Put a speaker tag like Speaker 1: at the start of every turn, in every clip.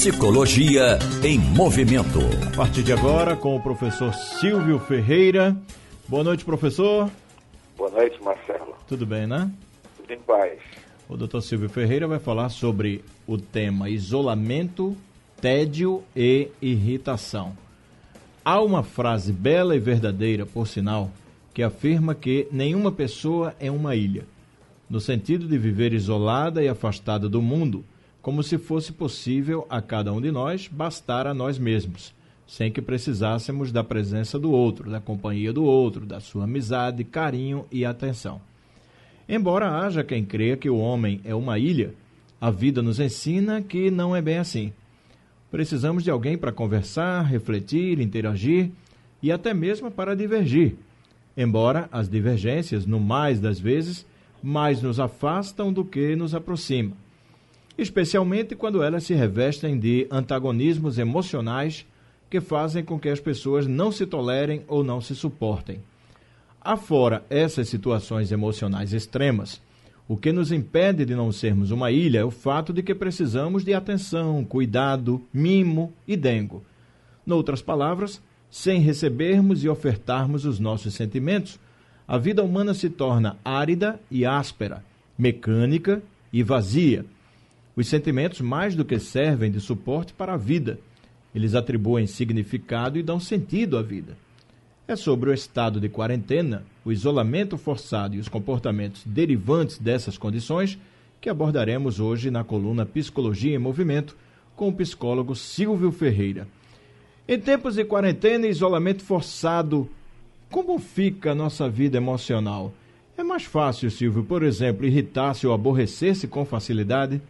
Speaker 1: Psicologia em Movimento.
Speaker 2: A partir de agora, com o professor Silvio Ferreira. Boa noite, professor.
Speaker 3: Boa noite, Marcelo.
Speaker 2: Tudo bem, né?
Speaker 3: Tudo em paz.
Speaker 2: O doutor Silvio Ferreira vai falar sobre o tema isolamento, tédio e irritação. Há uma frase bela e verdadeira, por sinal, que afirma que nenhuma pessoa é uma ilha, no sentido de viver isolada e afastada do mundo, como se fosse possível a cada um de nós bastar a nós mesmos, sem que precisássemos da presença do outro, da companhia do outro, da sua amizade, carinho e atenção. Embora haja quem creia que o homem é uma ilha, a vida nos ensina que não é bem assim. Precisamos de alguém para conversar, refletir, interagir e até mesmo para divergir, embora as divergências, no mais das vezes, mais nos afastam do que nos aproximam, especialmente quando elas se revestem de antagonismos emocionais que fazem com que as pessoas não se tolerem ou não se suportem. Afora essas situações emocionais extremas, o que nos impede de não sermos uma ilha é o fato de que precisamos de atenção, cuidado, mimo e dengo. Noutras palavras, sem recebermos e ofertarmos os nossos sentimentos, a vida humana se torna árida e áspera, mecânica e vazia. Os sentimentos mais do que servem de suporte para a vida. Eles atribuem significado e dão sentido à vida. É sobre o estado de quarentena, o isolamento forçado e os comportamentos derivantes dessas condições que abordaremos hoje na coluna Psicologia em Movimento com o psicólogo Silvio Ferreira. Em tempos de quarentena e isolamento forçado, como fica a nossa vida emocional? É mais fácil, Silvio, por exemplo, irritar-se ou aborrecer-se com facilidade?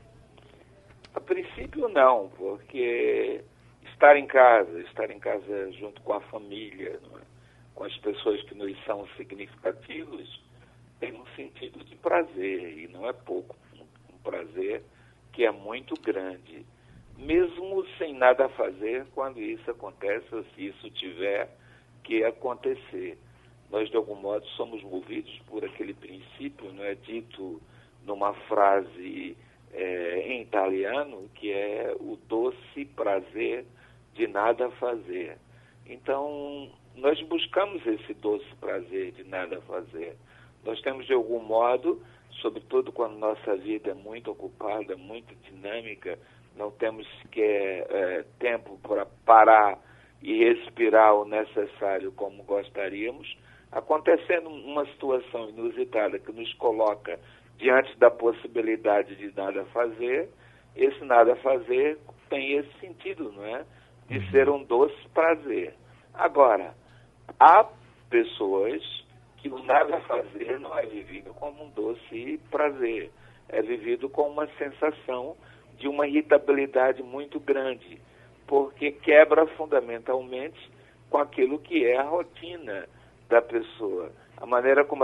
Speaker 3: A princípio não, porque estar em casa junto com a família, não é? Com as pessoas que nos são significativos, tem um sentido de prazer, e não é pouco, um prazer que é muito grande, mesmo sem nada a fazer quando isso acontece, ou se isso tiver que acontecer. Nós, de algum modo, somos movidos por aquele princípio, não é, dito numa frase em italiano, que é o doce prazer de nada fazer. Então, nós buscamos esse doce prazer de nada fazer. Nós temos, de algum modo, sobretudo quando nossa vida é muito ocupada, muito dinâmica, não temos sequer tempo para parar e respirar o necessário como gostaríamos, acontecendo uma situação inusitada que nos coloca diante da possibilidade de nada fazer, esse nada fazer tem esse sentido, não é? De ser um doce prazer. Agora, há pessoas que o nada fazer não é vivido como um doce prazer, é vivido com uma sensação de uma irritabilidade muito grande, porque quebra fundamentalmente com aquilo que é a rotina da pessoa, a maneira como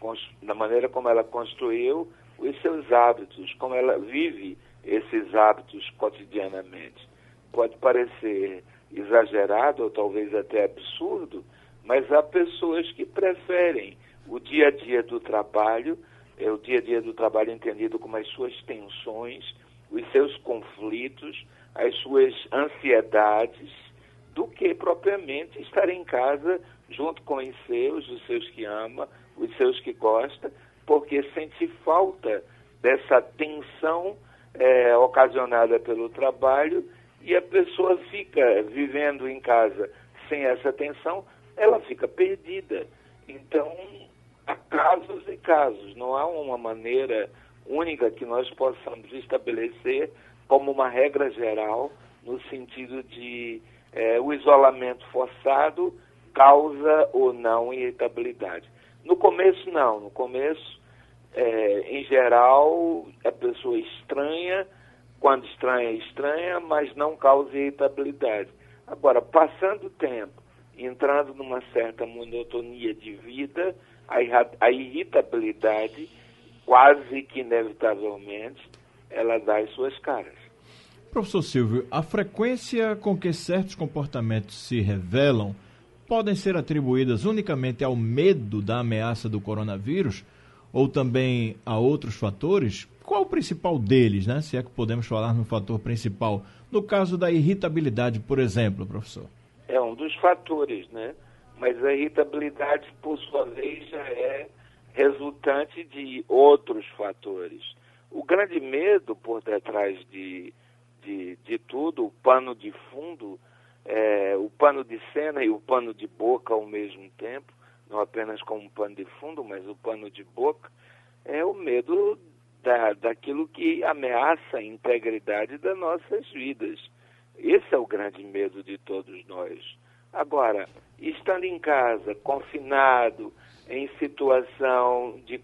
Speaker 3: ela construiu os seus hábitos, como ela vive esses hábitos cotidianamente. Pode parecer exagerado ou talvez até absurdo, mas há pessoas que preferem o dia a dia do trabalho, o dia a dia do trabalho entendido como as suas tensões, os seus conflitos, as suas ansiedades, do que propriamente estar em casa junto com os seus que ama, os seus que gosta, porque sente falta dessa tensão ocasionada pelo trabalho, e a pessoa fica vivendo em casa sem essa tensão, ela fica perdida. Então, há casos e casos, não há uma maneira única que nós possamos estabelecer como uma regra geral, no sentido de o isolamento forçado causa ou não irritabilidade. No começo, não. No começo, em geral, a pessoa estranha, quando estranha, mas não causa irritabilidade. Agora, passando o tempo, entrando numa certa monotonia de vida, a irritabilidade, quase que inevitavelmente, ela dá as suas caras.
Speaker 2: Professor Silvio, a frequência com que certos comportamentos se revelam podem ser atribuídas unicamente ao medo da ameaça do coronavírus ou também há outros fatores? Qual o principal deles, né? Se é que podemos falar no fator principal. No caso da irritabilidade, por exemplo, professor.
Speaker 3: É um dos fatores, né? Mas a irritabilidade, por sua vez, já é resultante de outros fatores. O grande medo por detrás de tudo, o pano de fundo, o pano de cena e o pano de boca ao mesmo tempo, não apenas como pano de fundo, mas o pano de boca, é o medo daquilo que ameaça a integridade das nossas vidas. Esse é o grande medo de todos nós. Agora, estando em casa, confinado, em situação de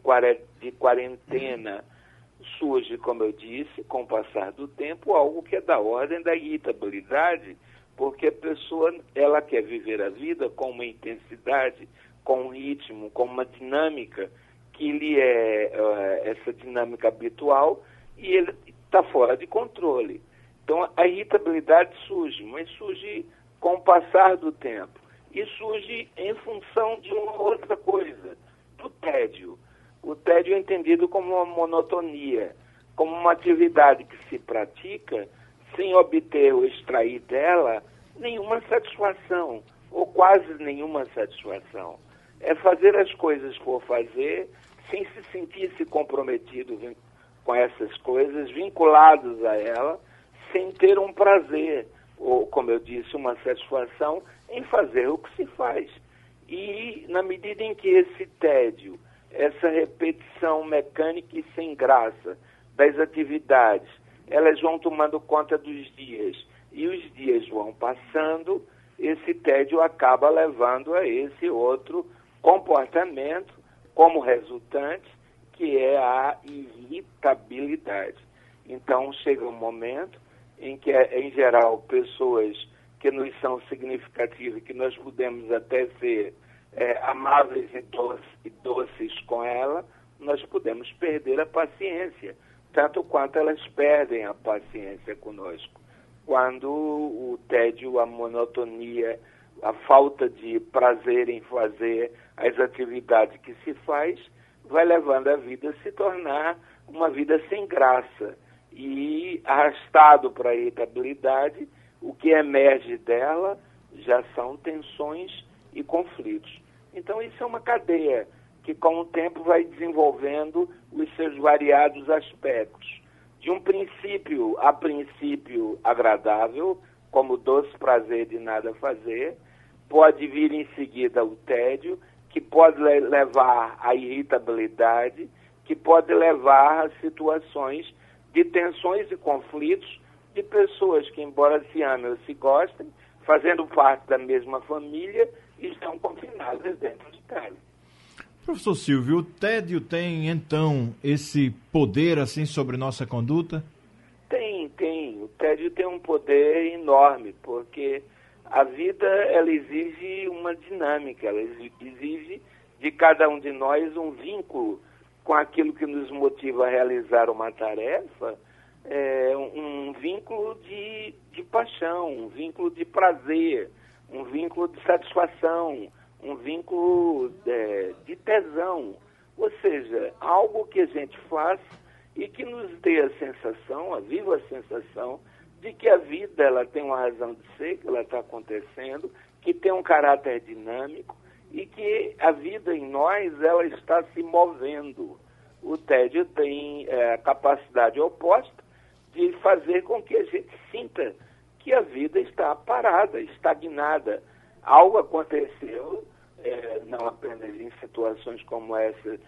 Speaker 3: quarentena, surge, como eu disse, com o passar do tempo, algo que é da ordem da irritabilidade, porque a pessoa ela quer viver a vida com uma intensidade, com um ritmo, com uma dinâmica que lhe é essa dinâmica habitual e ele está fora de controle. Então a irritabilidade surge, mas surge com o passar do tempo e surge em função de uma outra coisa, do tédio. O tédio é entendido como uma monotonia, como uma atividade que se pratica sem obter ou extrair dela nenhuma satisfação, ou quase nenhuma satisfação. É fazer as coisas por fazer, sem se sentir-se comprometido com essas coisas, vinculados a ela, sem ter um prazer, ou, como eu disse, uma satisfação em fazer o que se faz. E, na medida em que esse tédio, essa repetição mecânica e sem graça das atividades, elas vão tomando conta dos dias, e os dias vão passando, esse tédio acaba levando a esse outro comportamento como resultante, que é a irritabilidade. Então, chega um momento em que, em geral, pessoas que nos são significativas, que nós podemos até ser amáveis e doces com ela, nós podemos perder a paciência, tanto quanto elas perdem a paciência conosco. Quando o tédio, a monotonia, a falta de prazer em fazer as atividades que se faz, vai levando a vida a se tornar uma vida sem graça. E arrastado para a irritabilidade, o que emerge dela já são tensões e conflitos. Então isso é uma cadeia que com o tempo vai desenvolvendo os seus variados aspectos. De um princípio a princípio agradável, como o doce prazer de nada fazer, pode vir em seguida o tédio, que pode levar à irritabilidade, que pode levar a situações de tensões e conflitos de pessoas que, embora se amem ou se gostem, fazendo parte da mesma família, estão confinadas dentro de casa.
Speaker 2: Professor Silvio, o tédio tem, então, esse poder, assim, sobre nossa conduta?
Speaker 3: Tem. O tédio tem um poder enorme, porque a vida, ela exige uma dinâmica, ela exige de cada um de nós um vínculo com aquilo que nos motiva a realizar uma tarefa, um vínculo de paixão, um vínculo de prazer, um vínculo de satisfação, um vínculo de tesão. Ou seja, algo que a gente faz e que nos dê a sensação, a viva sensação, de que a vida ela tem uma razão de ser, que ela está acontecendo, que tem um caráter dinâmico e que a vida em nós ela está se movendo. O tédio tem a capacidade oposta de fazer com que a gente sinta que a vida está parada, estagnada. Algo aconteceu, não apenas em situações como essa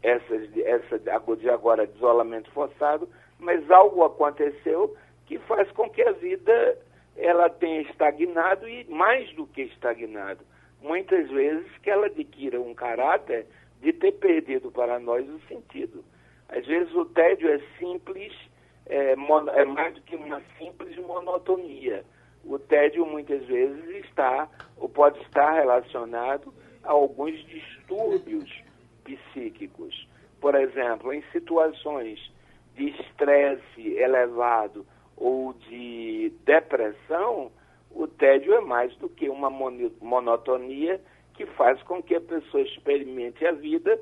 Speaker 3: de agora de isolamento forçado, mas algo aconteceu que faz com que a vida ela tenha estagnado e mais do que estagnado. Muitas vezes que ela adquira um caráter de ter perdido para nós o sentido. Às vezes o tédio é simples, é mais do que uma simples monotonia. O tédio muitas vezes está ou pode estar relacionado a alguns distúrbios psíquicos. Por exemplo, em situações de estresse elevado ou de depressão, o tédio é mais do que uma monotonia que faz com que a pessoa experimente a vida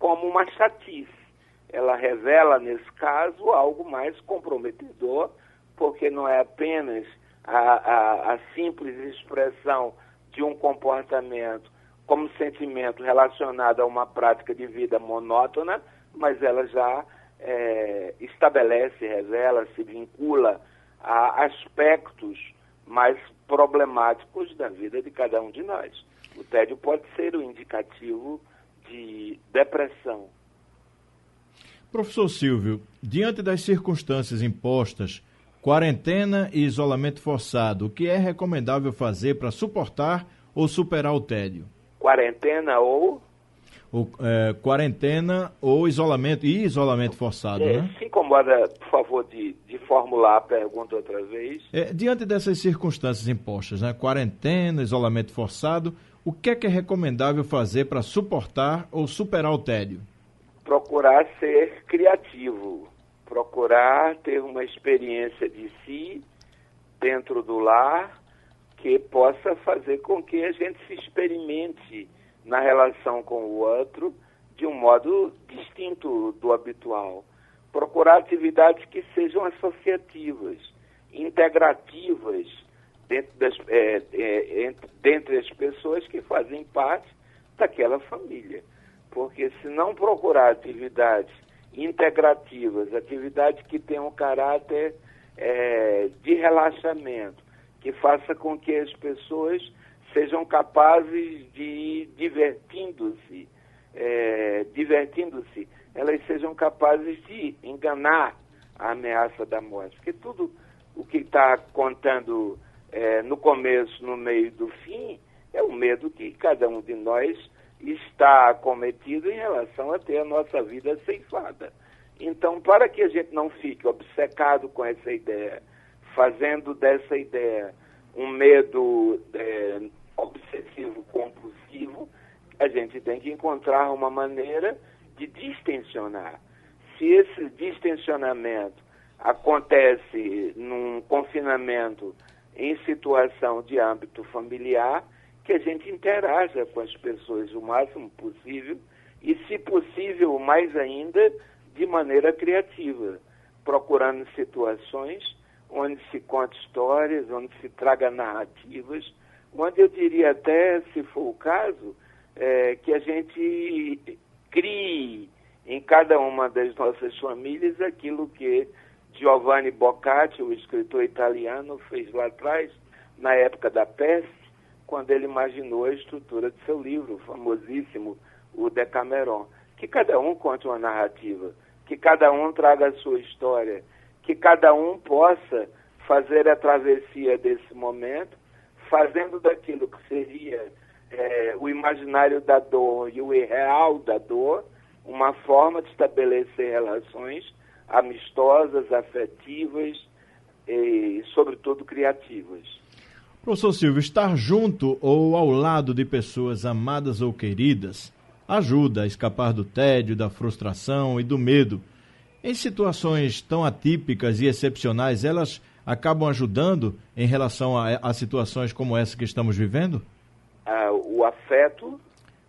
Speaker 3: como uma chatice. Ela revela, nesse caso, algo mais comprometedor, porque não é apenas a simples expressão de um comportamento como sentimento relacionado a uma prática de vida monótona, mas ela já estabelece, revela, se vincula a aspectos mais problemáticos da vida de cada um de nós. O tédio pode ser um indicativo de depressão.
Speaker 2: Professor Silvio, diante das circunstâncias impostas, quarentena e isolamento forçado, o que é recomendável fazer para suportar ou superar o tédio?
Speaker 3: Quarentena ou?
Speaker 2: Quarentena ou isolamento forçado, né?
Speaker 3: Se incomoda, por favor, de formular a pergunta outra vez.
Speaker 2: Diante dessas circunstâncias impostas, né? Quarentena, isolamento forçado, o que é recomendável fazer para suportar ou superar o tédio?
Speaker 3: Procurar ser criativo, procurar ter uma experiência de si dentro do lar que possa fazer com que a gente se experimente na relação com o outro de um modo distinto do habitual. Procurar atividades que sejam associativas, integrativas dentre as pessoas que fazem parte daquela família. Porque se não procurar atividades integrativas, atividades que tenham caráter de relaxamento, que faça com que as pessoas sejam capazes de, divertindo-se, elas sejam capazes de enganar a ameaça da morte. Porque tudo o que está contando no começo, no meio e do fim, é o medo que cada um de nós está acometido em relação a ter a nossa vida ceifada. Então, para que a gente não fique obcecado com essa ideia, fazendo dessa ideia um medo obsessivo, compulsivo, a gente tem que encontrar uma maneira de distensionar. Se esse distensionamento acontece num confinamento em situação de âmbito familiar, que a gente interaja com as pessoas o máximo possível e, se possível, mais ainda, de maneira criativa, procurando situações onde se conta histórias, onde se traga narrativas, onde eu diria até, se for o caso, que a gente crie em cada uma das nossas famílias aquilo que Giovanni Boccaccio, o escritor italiano, fez lá atrás, na época da peste, quando ele imaginou a estrutura de seu livro, famosíssimo, o Decameron. Que cada um conte uma narrativa, que cada um traga a sua história, que cada um possa fazer a travessia desse momento, fazendo daquilo que seria o imaginário da dor e o irreal da dor, uma forma de estabelecer relações amistosas, afetivas e, sobretudo, criativas.
Speaker 2: Professor Silvio, estar junto ou ao lado de pessoas amadas ou queridas ajuda a escapar do tédio, da frustração e do medo. Em situações tão atípicas e excepcionais, elas acabam ajudando em relação a situações como essa que estamos vivendo?
Speaker 3: O afeto?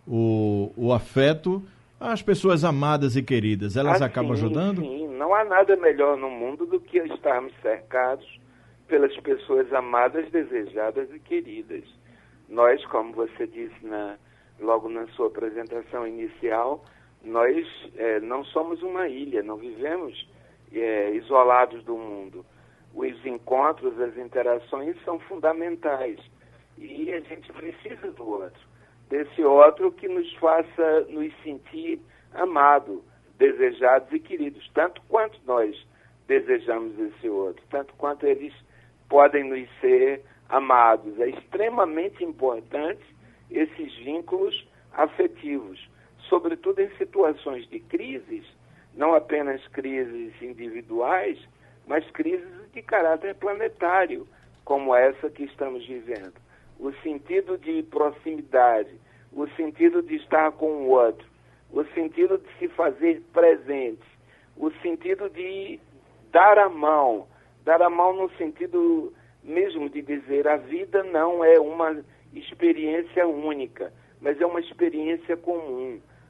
Speaker 2: O afeto às pessoas amadas e queridas, elas acabam ajudando?
Speaker 3: Sim, não há nada melhor no mundo do que estarmos cercados pelas pessoas amadas, desejadas e queridas. Nós, como você disse logo na sua apresentação inicial, nós não somos uma ilha, não vivemos isolados do mundo. Os encontros, as interações são fundamentais e a gente precisa do outro, desse outro que nos faça nos sentir amados, desejados e queridos, tanto quanto nós desejamos esse outro, tanto quanto eles podem nos ser amados. É extremamente importante esses vínculos afetivos, sobretudo em situações de crises, não apenas crises individuais, mas crises de caráter planetário, como essa que estamos vivendo. O sentido de proximidade, o sentido de estar com o outro, o sentido de se fazer presente, o sentido de dar a mão no sentido mesmo de dizer a vida não é uma experiência única, mas é uma experiência comum.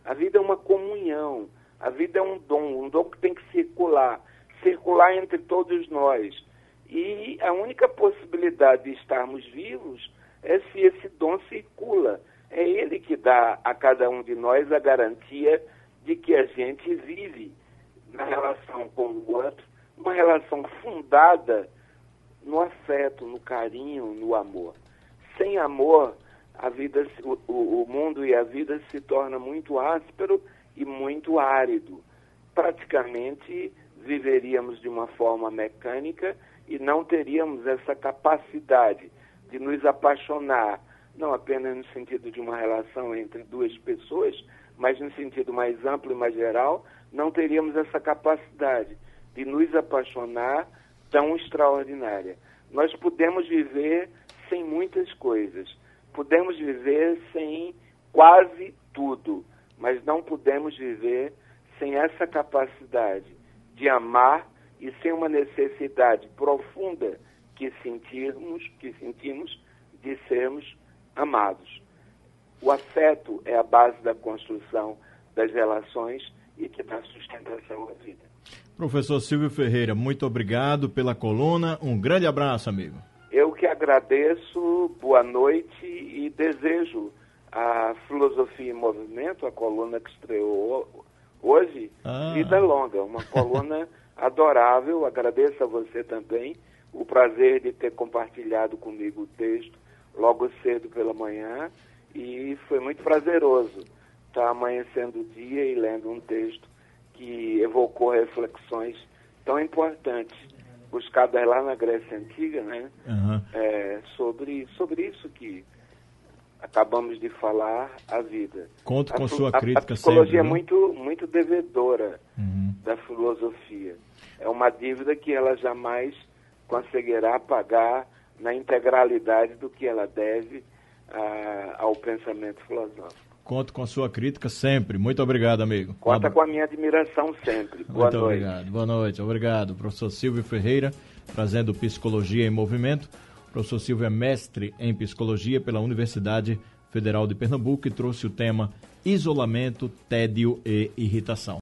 Speaker 3: A vida é uma comunhão. A vida é um dom que tem que circular entre todos nós. E a única possibilidade de estarmos vivos é se esse dom circula. É ele que dá a cada um de nós a garantia de que a gente vive na relação com o outro, uma relação fundada no afeto, no carinho, no amor. Sem amor, a vida, o mundo e a vida se torna muito áspero e muito árido. Praticamente viveríamos de uma forma mecânica e não teríamos essa capacidade de nos apaixonar, não apenas no sentido de uma relação entre duas pessoas, mas no sentido mais amplo e mais geral, não teríamos essa capacidade de nos apaixonar tão extraordinária. Nós podemos viver sem muitas coisas, podemos viver sem quase tudo, mas não podemos viver sem essa capacidade de amar e sem uma necessidade profunda que sentimos de sermos amados. O afeto é a base da construção das relações e que dá sustentação à vida.
Speaker 2: Professor Silvio Ferreira, muito obrigado pela coluna. Um grande abraço, amigo.
Speaker 3: Eu que agradeço, boa noite e desejo a Filosofia em Movimento, a coluna que estreou hoje, vida longa, uma coluna adorável. Agradeço a você também o prazer de ter compartilhado comigo o texto logo cedo pela manhã, e foi muito prazeroso estar amanhecendo o dia e lendo um texto que evocou reflexões tão importantes buscadas lá na Grécia Antiga, né? Sobre isso que acabamos de falar, a vida.
Speaker 2: Conto com sua crítica sempre.
Speaker 3: A psicologia é muito devedora da filosofia. É uma dívida que ela jamais conseguirá pagar na integralidade do que ela deve ao pensamento filosófico.
Speaker 2: Conto com a sua crítica sempre. Muito obrigado, amigo.
Speaker 3: Conta com a minha admiração sempre. Boa noite.
Speaker 2: Obrigado. Boa noite. Obrigado. Professor Silvio Ferreira, trazendo Psicologia em Movimento. O professor Silvio é mestre em Psicologia pela Universidade Federal de Pernambuco e trouxe o tema isolamento, tédio e irritação.